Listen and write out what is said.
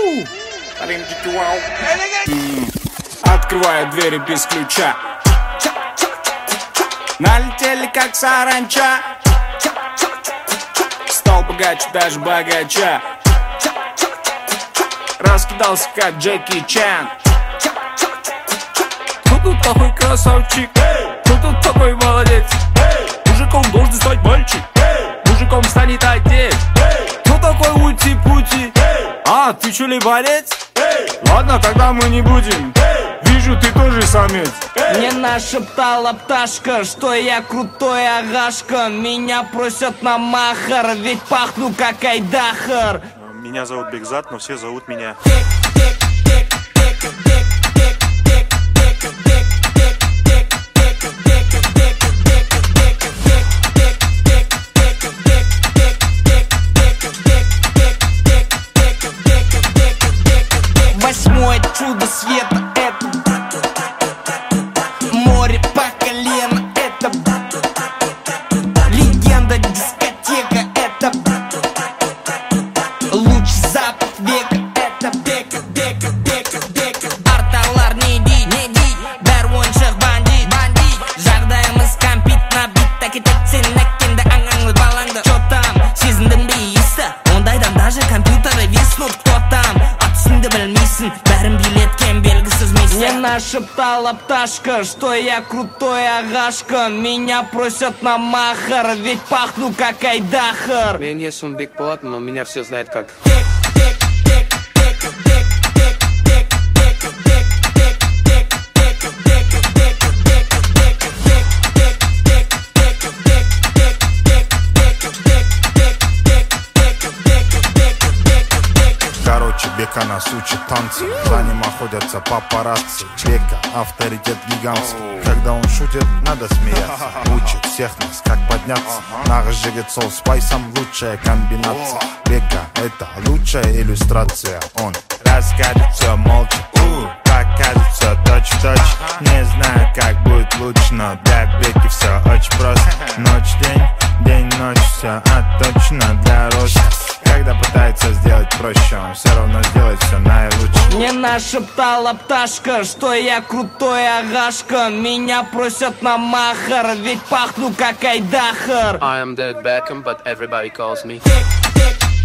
Открываю двери без ключа. Налетели как саранча. Стал богаче даже богача. Раскидался как Джеки Чан. Кто тут такой красавчик? Кто тут такой молодец? Мужиком должен стать мальчик. Мужиком станет отец. Кто такой ути-пути? А, ты чё ли борец? Ладно, тогда мы не будем. Вижу, ты тоже самец. Мне нашептала пташка, что я крутой агашка. Меня просят на махар, ведь пахну как Айдахар. Меня зовут Бекзат, но все зовут меня Восьмое чудо света — это море по колено, это легенда дискотека, это лучший запах века, это бека, бека, бека, бека. Арталар не дей, бәрі бандит, жағдайымыз кәмпит набит, әкетет сен әккенді аңаңыз балаңды. Чо там, сезіндің бе есті, ондайдан даже компьютеры виснут. Кто там, атысыңды білмейсің, бәрін билеткен белгісіз миссия. Мне нашептала пташка, что я крутой агашка. Меня просят на махар, ведь пахну как Айдахар. Мен есім бек болады, но меня все знают как Короче, Бека нас учит танцы. За ним охотятся папарацци. Бека — авторитет гигантский. Когда он шутит, надо смеяться. Учит всех нас, как подняться. Наш жигет сол спайсом — лучшая комбинация. Бека — это лучшая иллюстрация. Он расскажет все молча, покажет все точь-в-точь. Не знаю, как будет лучше, но для Беки все очень просто. Ночь-день, день-ночь, все отточено для роста. Когда пытается сделать проще, он все равно сделает все наилучше. Мне нашептала пташка, что я крутой агашка. Меня просят на махар, ведь пахну как Айдахар. I am David Beckham, but everybody calls me